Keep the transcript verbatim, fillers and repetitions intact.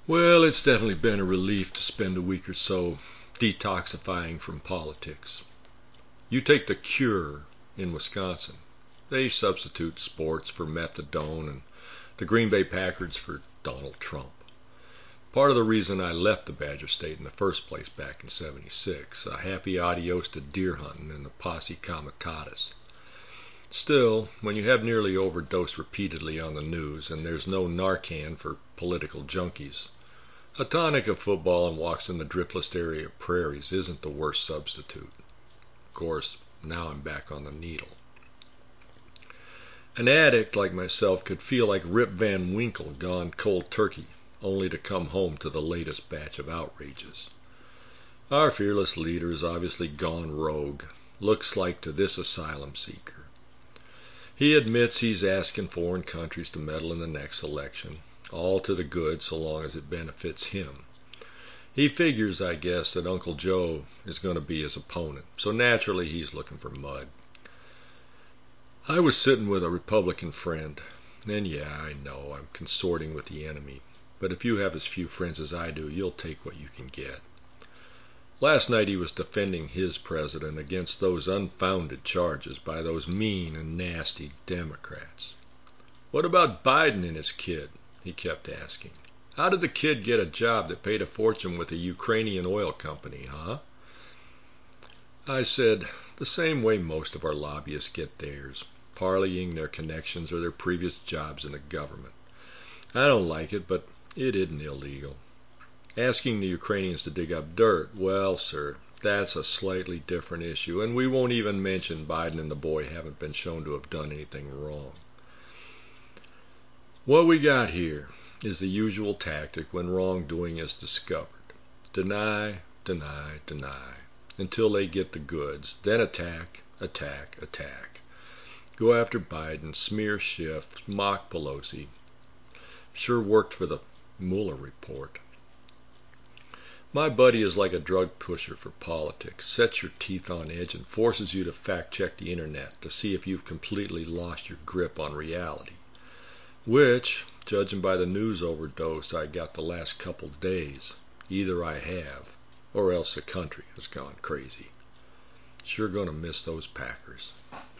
Well, it's definitely been a relief to spend a week or so detoxifying from politics. You take the Cure in Wisconsin. They substitute sports for methadone and the Green Bay Packers for Donald Trump. Part of the reason I left the Badger State in the first place back in seventy-six, a happy adios to deer hunting and the posse comitatus. Still, when you have nearly overdosed repeatedly on the news and there's no Narcan for political junkies, a tonic of football and walks in the dripless area of prairies isn't the worst substitute. Of course, now I'm back on the needle. An addict like myself could feel like Rip Van Winkle gone cold turkey, only to come home to the latest batch of outrages. Our fearless leader has obviously gone rogue, looks like to this asylum seeker. He admits he's asking foreign countries to meddle in the next election, all to the good so long as it benefits him. He figures, I guess, that Uncle Joe is going to be his opponent, so naturally he's looking for mud. I was sitting with a Republican friend, and yeah, I know I'm consorting with the enemy, but if you have as few friends as I do, you'll take what you can get. Last night he was defending his president against those unfounded charges by those mean and nasty Democrats. What about Biden and his kid? He kept asking. How did the kid get a job that paid a fortune with a Ukrainian oil company, huh? I said, the same way most of our lobbyists get theirs, parlaying their connections or their previous jobs in the government. I don't like it, but it isn't illegal. Asking the Ukrainians to dig up dirt, well, sir, that's a slightly different issue, and we won't even mention Biden and the boy haven't been shown to have done anything wrong. What we got here is the usual tactic when wrongdoing is discovered. Deny, deny, deny, until they get the goods, then attack, attack, attack. Go after Biden, smear Schiff, mock Pelosi. Sure worked for the Mueller report. My buddy is like a drug pusher for politics, sets your teeth on edge and forces you to fact-check the internet to see if you've completely lost your grip on reality. Which, judging by the news overdose I got the last couple days, either I have, or else the country has gone crazy. Sure gonna miss those Packers.